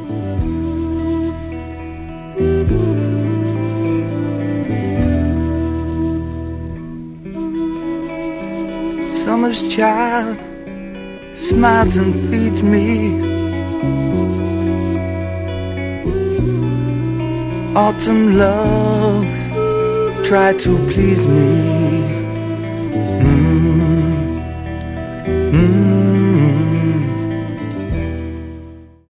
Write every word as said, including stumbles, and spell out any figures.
Summer's child smiles and feeds me. Autumn loves try to please me.